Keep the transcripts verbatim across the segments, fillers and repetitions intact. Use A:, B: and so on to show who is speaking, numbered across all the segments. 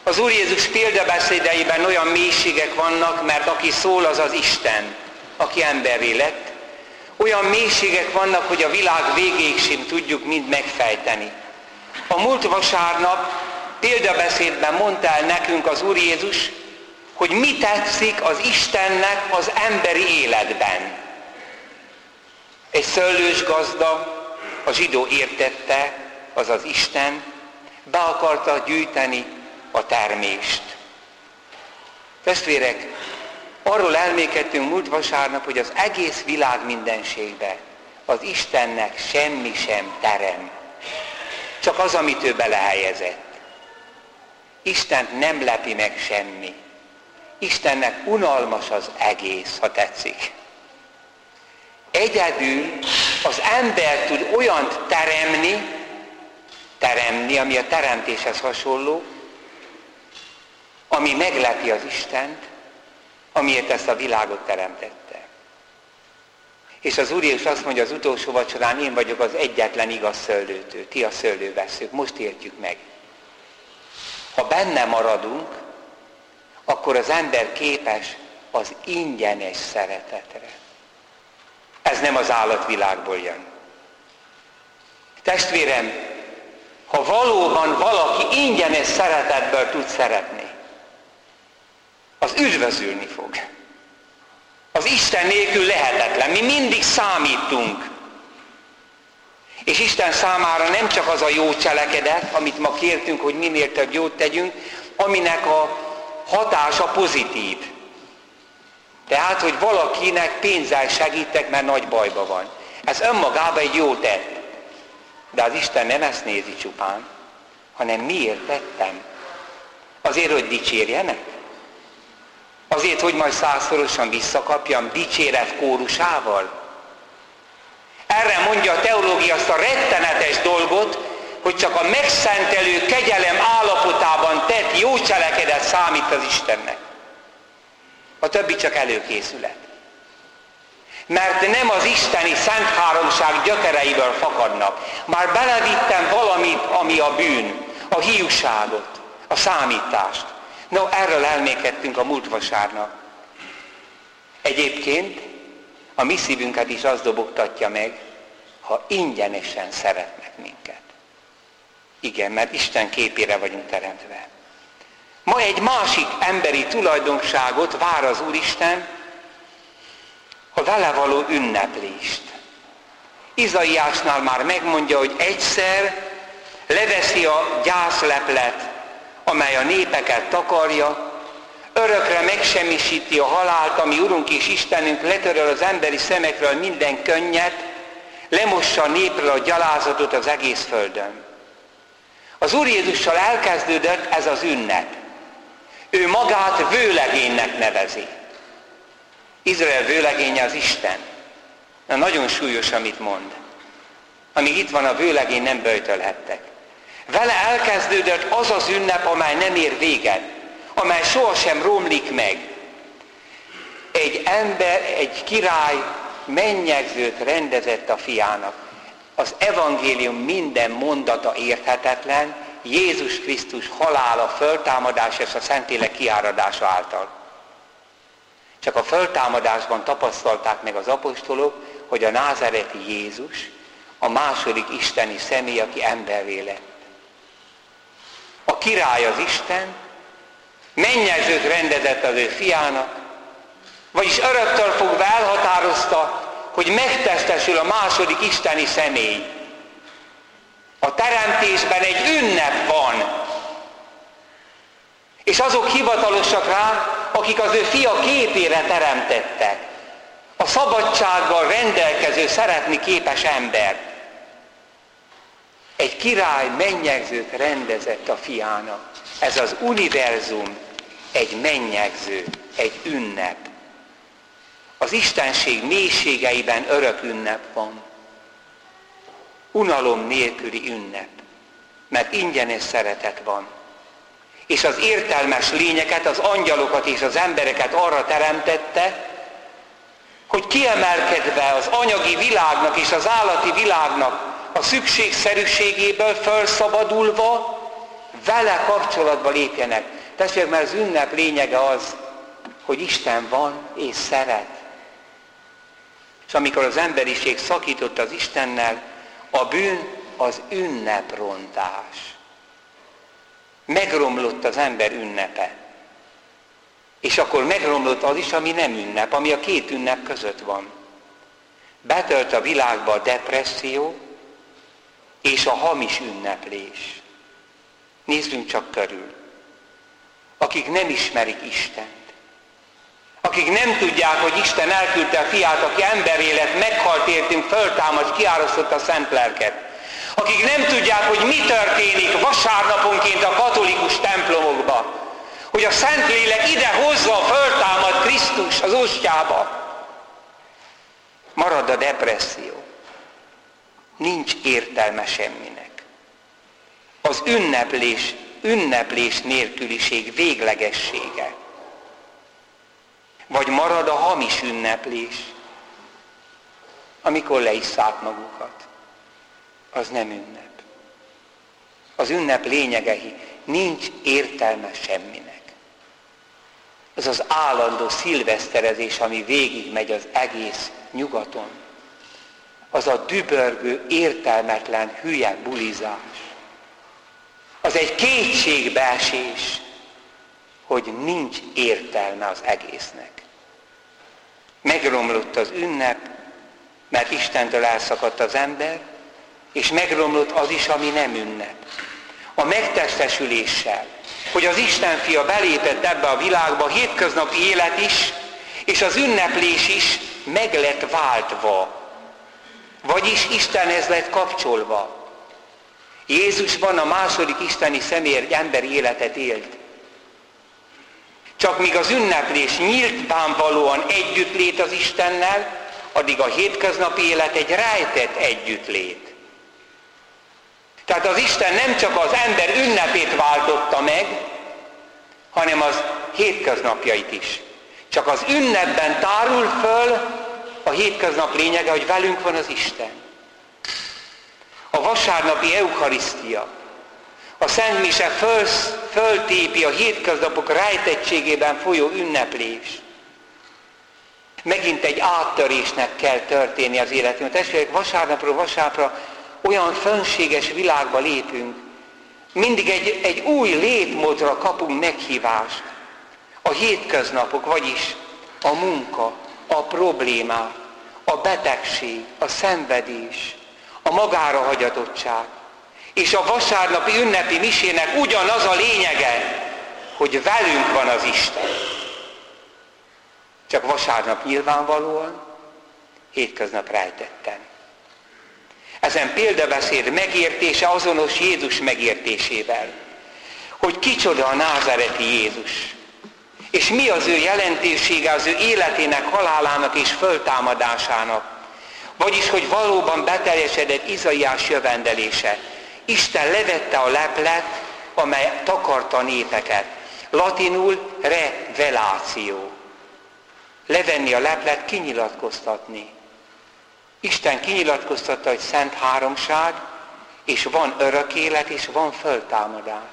A: Az Úr Jézus példabeszédeiben olyan mélységek vannak, mert aki szól, az az Isten, aki emberré lett. Olyan mélységek vannak, hogy a világ végéig sem tudjuk mind megfejteni. A múlt vasárnap példabeszédben mondta el nekünk az Úr Jézus, hogy mi tetszik az Istennek az emberi életben. Egy szőlős gazda, a zsidó értette, az az Isten, be akarta gyűjteni a termést. Testvérek, arról elmékedtünk múlt vasárnap, hogy az egész világ mindenségbe az Istennek semmi sem terem. Csak az, amit ő belehelyezett. Istent nem lepi meg semmi. Istennek unalmas az egész, ha tetszik. Egyedül az ember tud olyant teremni, teremni, ami a teremtéshez hasonló, ami meglepi az Istent, amiért ezt a világot teremtette. És az Úr Jézus azt mondja az utolsó vacsorán, én vagyok az egyetlen igaz szőlőtő, ti a szőlővesszők, most értjük meg. Ha benne maradunk, akkor az ember képes az ingyenes szeretetre. Ez nem az állatvilágból jön. Testvérem, ha valóban valaki ingyenes szeretetből tud szeretni, az üdvözülni fog. Az Isten nélkül lehetetlen. Mi mindig számítunk. És Isten számára nem csak az a jó cselekedet, amit ma kértünk, hogy minél több jót tegyünk, aminek a hatása pozitív. Tehát, hogy valakinek pénzzel segítek, mert nagy bajba van. Ez önmagában egy jó tett. De az Isten nem ezt nézi csupán, hanem miért tettem? Azért, hogy dicsérjenek? Azért, hogy majd százszorosan visszakapjam dicséret kórusával? Erre mondja a teológia azt a rettenetes dolgot, hogy csak a megszentelő kegyelem állapotában tett jó cselekedet számít az Istennek. A többi csak előkészület. Mert nem az isteni szent háromság gyökereiből fakadnak. Már belevittem valamit, ami a bűn, a hiúságot, a számítást. No, erről elmékedtünk a múlt vasárnap. Egyébként a mi szívünket is az dobogtatja meg, ha ingyenesen szeretnek minket. Igen, mert Isten képére vagyunk teremtve. Ma egy másik emberi tulajdonságot vár az Úristen, a vele való ünneplést. Izaiásnál már megmondja, hogy egyszer leveszi a gyászleplet, amely a népeket takarja, örökre megsemmisíti a halált, ami Urunk és Istenünk letöröl az emberi szemekről minden könnyet, lemossa a népről a gyalázatot az egész földön. Az Úr Jézussal elkezdődött ez az ünnep. Ő magát vőlegénynek nevezi. Izrael vőlegénye az Isten. Na, nagyon súlyos, amit mond. Amíg itt van a vőlegény, nem böjtölhettek. Vele elkezdődött az az ünnep, amely nem ér véget, amely sohasem romlik meg. Egy ember, egy király mennyegzőt rendezett a fiának. Az evangélium minden mondata érthetetlen, Jézus Krisztus halála, föltámadás és a Szentlélek kiáradása által. Csak a föltámadásban tapasztalták meg az apostolok, hogy a názáreti Jézus a második isteni személy, aki emberré lett. A király az Isten, mennyegzőt rendezett az ő fiának, vagyis öröktől fogva elhatározta, hogy megtestesül a második isteni személy. A teremtésben egy ünnep van, és azok hivatalosak rá, akik az ő fia képére teremtettek. A szabadsággal rendelkező, szeretni képes ember. Egy király mennyegzőt rendezett a fiának. Ez az univerzum egy mennyegző, egy ünnep. Az istenség mélységeiben örök ünnep van. Unalom nélküli ünnep, mert ingyenes szeretet van. És az értelmes lényeket, az angyalokat és az embereket arra teremtette, hogy kiemelkedve az anyagi világnak és az állati világnak a szükségszerűségéből felszabadulva, Vele kapcsolatba lépjenek. Testvérek, mert az ünnep lényege az, hogy Isten van és szeret. És amikor az emberiség szakított az Istennel, a bűn az ünneprontás. Megromlott az ember ünnepe. És akkor megromlott az is, ami nem ünnep, ami a két ünnep között van. Betölt a világba a depresszió és a hamis ünneplés. Nézzünk csak körül. Akik nem ismerik Istent, akik nem tudják, hogy Isten elküldte a fiát, aki emberélet, meghalt értünk, föltámadt, kiárasztotta a szent lelket. Akik nem tudják, hogy mi történik vasárnaponként a katolikus templomokba, hogy a Szentlélek ide hozza a föltámadt Krisztus az ostyába. Marad a depresszió. Nincs értelme semminek. Az ünneplés, ünneplés nélküliség véglegessége. Vagy marad a hamis ünneplés, amikor leisszák magukat. Az nem ünnep. Az ünnep lényege, nincs értelme semminek. Ez az állandó szilveszterezés, ami végigmegy az egész nyugaton. Az a dübörgő, értelmetlen, hülye bulizás. Az egy kétségbeesés, hogy nincs értelme az egésznek. Megromlott az ünnep, mert Istentől elszakadt az ember, és megromlott az is, ami nem ünnep. A megtestesüléssel, hogy az Isten fia belépett ebbe a világba, a hétköznapi élet is, és az ünneplés is meg lett váltva. Vagyis Istenhez lett kapcsolva. Jézusban a második isteni személy egy emberi életet élt. Csak míg az ünneplés nyíltbánvalóan együttlét az Istennel, addig a hétköznapi élet egy rejtett együttlét. Tehát az Isten nem csak az ember ünnepét váltotta meg, hanem az hétköznapjait is. Csak az ünnepben tárul föl a hétköznap lényege, hogy velünk van az Isten. A vasárnapi eukarisztia, a Szent Mise föl, föltépi a hétköznapok rejtettségében folyó ünneplés. Megint egy áttörésnek kell történni az életünkben. Testvérek, vasárnapról vasárnapra olyan fönséges világba lépünk, mindig egy, egy új létmódra kapunk meghívást. A hétköznapok, vagyis a munka, a problémák, a betegség, a szenvedés, a magára hagyatottság. És a vasárnapi ünnepi misének ugyanaz a lényege, hogy velünk van az Isten. Csak vasárnap nyilvánvalóan, hétköznap rejtetten. Ezen példabeszéd megértése azonos Jézus megértésével, hogy kicsoda a názáreti Jézus, és mi az ő jelentősége az ő életének, halálának és föltámadásának. Vagyis, hogy valóban beteljesedett Izaiás jövendelése. Isten levette a leplet, amely takarta a népeket. Latinul reveláció. Levenni a leplet, kinyilatkoztatni. Isten kinyilatkoztatta, hogy szent háromság, és van örök élet, és van föltámadás.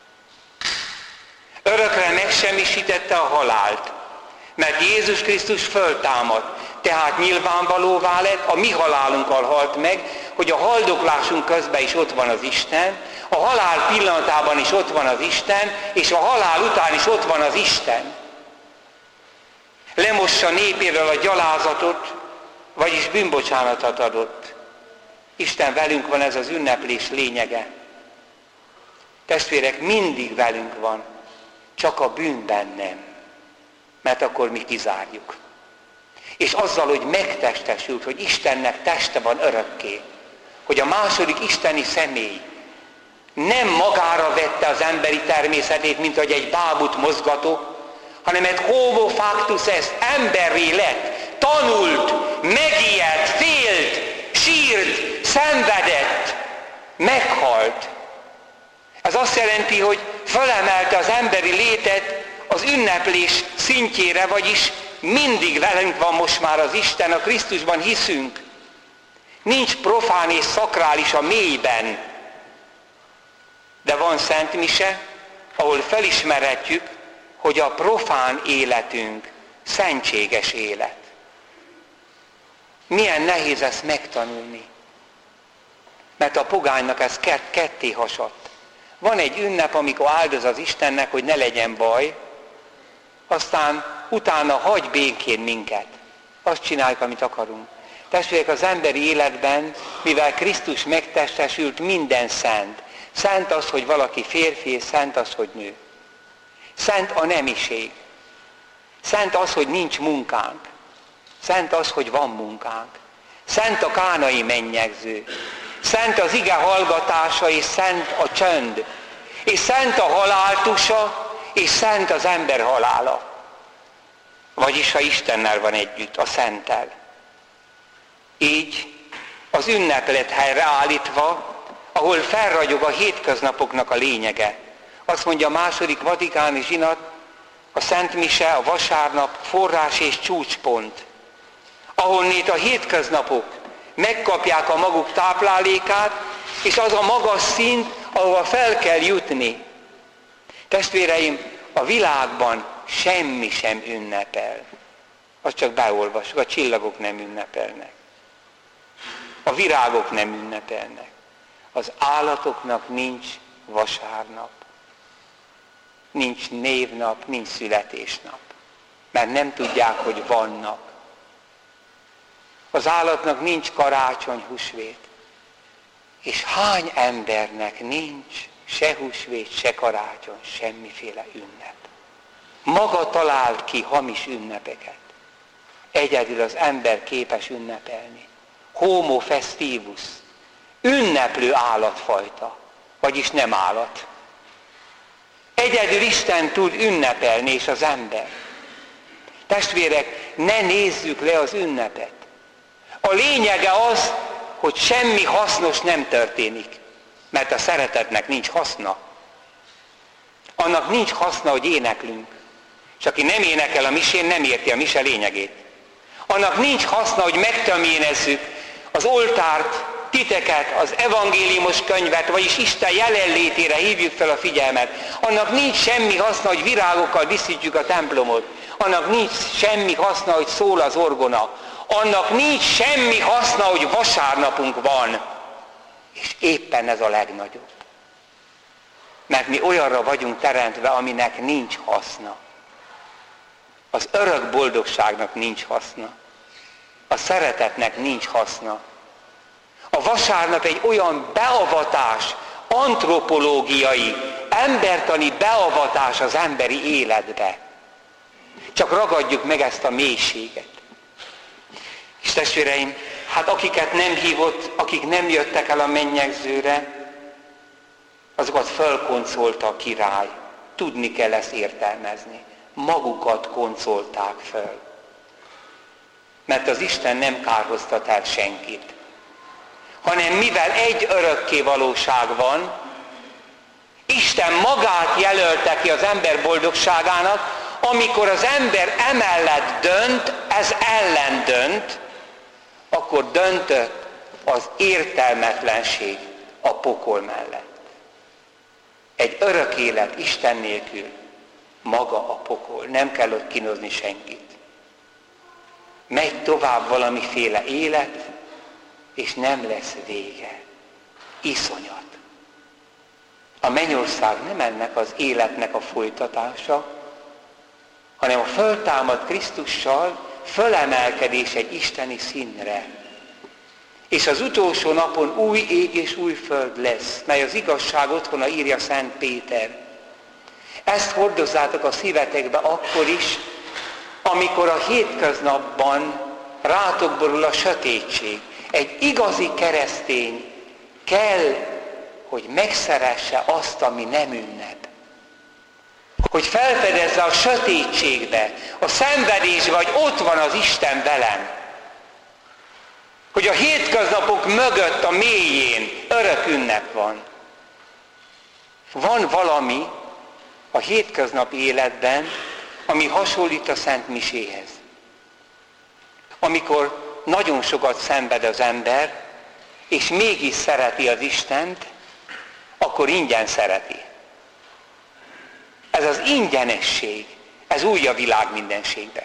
A: Örökre megsemmisítette a halált, mert Jézus Krisztus föltámadt, tehát nyilvánvalóvá lett, a mi halálunkkal halt meg, hogy a haldoklásunk közben is ott van az Isten, a halál pillanatában is ott van az Isten, és a halál után is ott van az Isten. Lemossa népéről a gyalázatot, vagyis bűnbocsánatot adott. Isten velünk van, ez az ünneplés lényege. Testvérek, mindig velünk van, csak a bűnben nem, mert akkor mi kizárjuk. És azzal, hogy megtestesült, hogy Istennek teste van örökké, hogy a második isteni személy nem magára vette az emberi természetét, mint hogy egy bábut mozgató, hanem egy homo factus est, emberré lett, tanult, megijedt, félt, sírt, szenvedett, meghalt. Ez azt jelenti, hogy felemelte az emberi létet az ünneplés szintjére, vagyis mindig velünk van most már az Isten, a Krisztusban hiszünk. Nincs profán és szakrális a mélyben. De van Szent Mise, ahol felismerhetjük, hogy a profán életünk szentséges élet. Milyen nehéz ezt megtanulni. Mert a pogánynak ez ketté hasadt. Van egy ünnep, amikor áldoz az Istennek, hogy ne legyen baj, aztán utána hagy békén minket. Azt csináljuk, amit akarunk. Testvérek, az emberi életben, mivel Krisztus megtestesült, minden szent. Szent az, hogy valaki férfi, és szent az, hogy nő. Szent a nemiség. Szent az, hogy nincs munkánk. Szent az, hogy van munkánk. Szent a kánai mennyegző. Szent az ige hallgatása, és szent a csönd. És szent a haláltusa, és szent az ember halála. Vagyis, ha Istennel van együtt, a szenttel. Így az ünneplet helyre állítva, ahol felragyog a hétköznapoknak a lényege. Azt mondja a második vatikáni zsinat, a Szent Mise, a vasárnap forrás és csúcspont. Ahonnét a hétköznapok megkapják a maguk táplálékát, és az a magas szint, ahova fel kell jutni. Testvéreim, a világban semmi sem ünnepel. Azt csak beolvasok, a csillagok nem ünnepelnek. A virágok nem ünnepelnek. Az állatoknak nincs vasárnap. Nincs névnap, nincs születésnap. Mert nem tudják, hogy vannak. Az állatnak nincs karácsony, húsvét. És hány embernek nincs se húsvét, se karácsony, semmiféle ünnep. Maga talált ki hamis ünnepeket. Egyedül az ember képes ünnepelni. Homo festivus. Ünneplő állatfajta, vagyis nem állat. Egyedül Isten tud ünnepelni, és az ember. Testvérek, ne nézzük le az ünnepet. A lényege az, hogy semmi hasznos nem történik, mert a szeretetnek nincs haszna. Annak nincs haszna, hogy éneklünk. És aki nem énekel a misén, nem érti a mise lényegét. Annak nincs haszna, hogy megtöménezzük az oltárt, titeket, az evangéliumos könyvet, vagyis Isten jelenlétére hívjuk fel a figyelmet. Annak nincs semmi haszna, hogy virágokkal díszítjük a templomot. Annak nincs semmi haszna, hogy szól az orgona. Annak nincs semmi haszna, hogy vasárnapunk van. És éppen ez a legnagyobb. Mert mi olyanra vagyunk teremtve, aminek nincs haszna. Az örök boldogságnak nincs haszna. A szeretetnek nincs haszna. A vasárnap egy olyan beavatás, antropológiai, embertani beavatás az emberi életbe. Csak ragadjuk meg ezt a mélységet. És testvéreim, hát akiket nem hívott, akik nem jöttek el a mennyegzőre, azokat fölkoncolta a király. Tudni kell ezt értelmezni. Magukat koncolták föl. Mert az Isten nem kárhoztat el senkit. Hanem mivel egy örökké valóság van, Isten magát jelölte ki az ember boldogságának, amikor az ember emellett dönt, ez ellen dönt, akkor döntött az értelmetlenség a pokol mellett. Egy örök élet Isten nélkül maga a pokol. Nem kell ott kínozni senkit. Megy tovább valamiféle élet, és nem lesz vége. Iszonyat. A mennyország nem ennek az életnek a folytatása, hanem a föltámad Krisztussal fölemelkedés egy isteni színre. És az utolsó napon új ég és új föld lesz, mely az igazság otthona, írja Szent Péter. Ezt hordozzátok a szívetekbe akkor is, amikor a hétköznapban rátok borul a sötétség. Egy igazi keresztény kell, hogy megszeresse azt, ami nem ünnep. Hogy felfedezze a sötétségbe, a szenvedésbe, hogy ott van az Isten velem. Hogy a hétköznapok mögött, a mélyén örök ünnep van. Van valami a hétköznapi életben, ami hasonlít a Szent Miséhez. Amikor nagyon sokat szenved az ember, és mégis szereti az Istent, akkor ingyen szereti. Ez az ingyenesség, ez új a világ mindenségbe.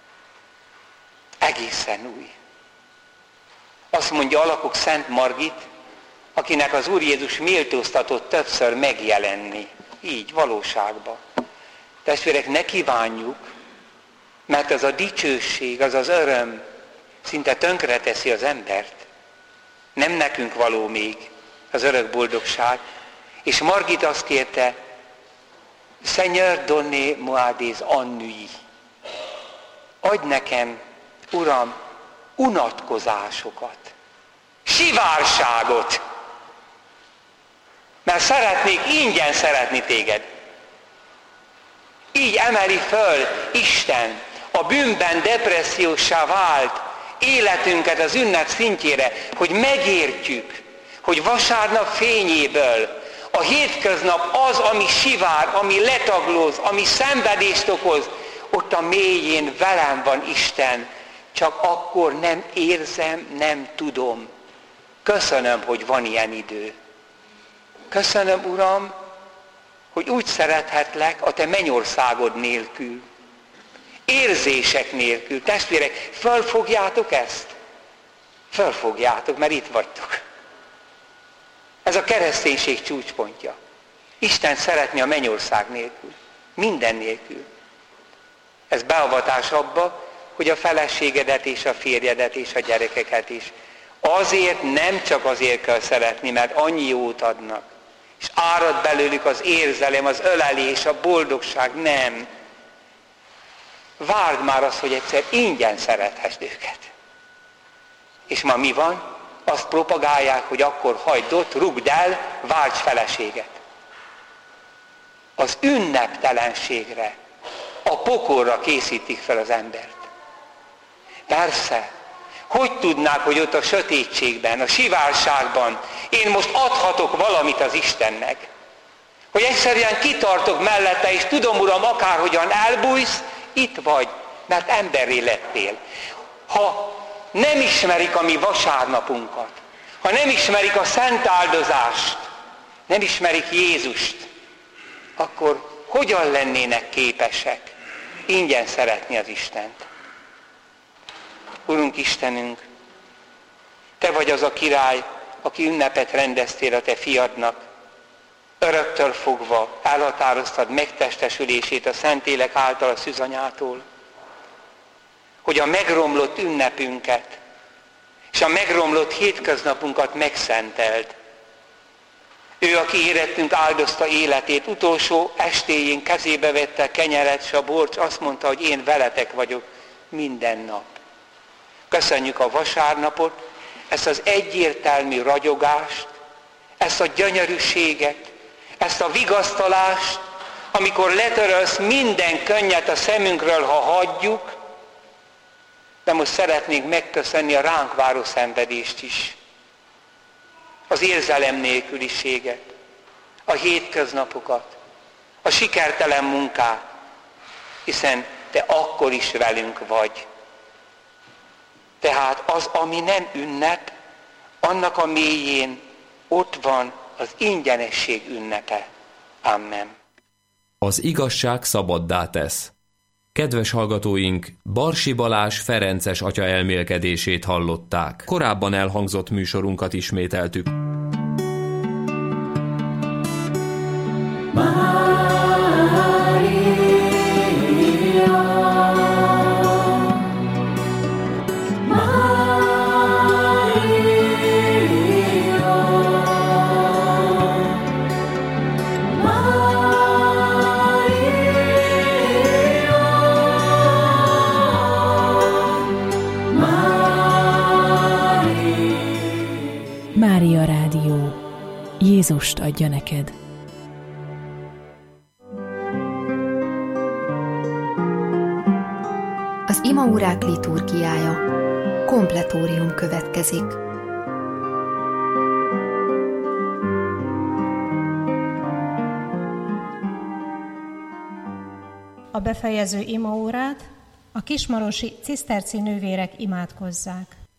A: Egészen új. Azt mondja Alakok Szent Margit, akinek az Úr Jézus méltóztatott többször megjelenni. Így, valóságban. Testvérek, ne kívánjuk, mert az a dicsőség, az az öröm szinte tönkreteszi az embert. Nem nekünk való még az örök boldogság. És Margit azt kérte, Seigneur, donnez-moi des ennuis. Adj nekem, Uram, unatkozásokat, sivárságot, mert szeretnék ingyen szeretni téged. Így emeli föl Isten a bűnben depresszióssá vált életünket az ünnep szintjére, hogy megértjük, hogy vasárnap fényéből a hétköznap az, ami sivár, ami letaglóz, ami szenvedést okoz, ott a mélyén velem van Isten, csak akkor nem érzem, nem tudom. Köszönöm, hogy van ilyen idő. Köszönöm, Uram, hogy úgy szerethetlek a te mennyországod nélkül. Érzések nélkül. Testvérek, fölfogjátok ezt? Fölfogjátok, mert itt vagytok. Ez a kereszténység csúcspontja. Isten szeretni a mennyország nélkül. Minden nélkül. Ez beavatás abba, hogy a feleségedet és a férjedet és a gyerekeket is. Azért, nem csak azért kell szeretni, mert annyi jót adnak. És árad belőlük az érzelem, az ölelés, a boldogság. Nem. Várd már azt, hogy egyszer ingyen szerethesd őket. És ma mi van? Azt propagálják, hogy akkor hagyd ott, rugd el, válts feleséget. Az ünneptelenségre, a pokolra készítik fel az embert. Persze, hogy tudnák, hogy ott a sötétségben, a sivárságban én most adhatok valamit az Istennek? Hogy egyszerűen kitartok mellette, és tudom, Uram, akárhogyan elbújsz, itt vagy, mert emberré lettél. Ha nem ismerik a mi vasárnapunkat, ha nem ismerik a szent áldozást, nem ismerik Jézust, akkor hogyan lennének képesek ingyen szeretni az Istent? Urunk Istenünk, Te vagy az a király, aki ünnepet rendeztél a Te fiadnak. Öröktől fogva elhatároztad megtestesülését a Szentlélek által a szűzanyától, hogy a megromlott ünnepünket és a megromlott hétköznapunkat megszenteld. Ő, aki érettünk áldozta életét, utolsó estéjén kezébe vette a kenyeret és a bort, azt mondta, hogy én veletek vagyok minden nap. Köszönjük a vasárnapot, ezt az egyértelmű ragyogást, ezt a gyönyörűséget, ezt a vigasztalást, amikor letörölsz minden könnyet a szemünkről, ha hagyjuk, de most szeretnénk megköszönni a ránk váró szenvedést is. Az érzelem nélküliséget, a hétköznapokat, a sikertelen munkát, hiszen Te akkor is velünk vagy. Tehát az, ami nem ünnep, annak a mélyén ott van az ingyenesség ünnepe. Amen.
B: Az igazság szabaddá tesz. Kedves hallgatóink, Barsi Balázs ferences atya elmélkedését hallották. Korábban elhangzott műsorunkat ismételtük.
C: Mária Rádió. Jézust adja neked.
D: Az imaórák liturgiája. Kompletórium következik.
E: A befejező imaórát a kismarosi ciszterci nővérek imádkozzák.